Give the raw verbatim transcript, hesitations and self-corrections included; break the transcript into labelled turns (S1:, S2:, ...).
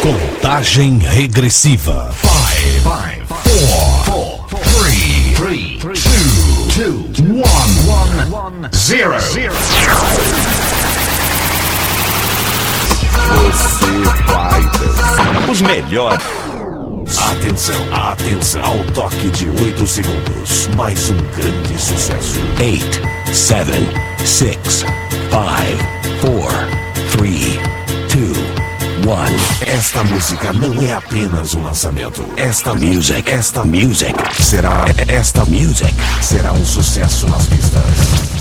S1: Contagem regressiva.
S2: Five, five, four, four, three, three, two, two, one, one, zero, zero.
S3: Você vai dançar.
S2: Os melhores. Atenção, atenção. Ao toque de oito segundos. Mais um grande sucesso.
S1: Eight, seven, six, five, four, three, two, one.
S2: Esta música não é apenas um lançamento. Esta
S1: Music, esta music
S2: será, esta
S1: music
S2: será um sucesso nas pistas.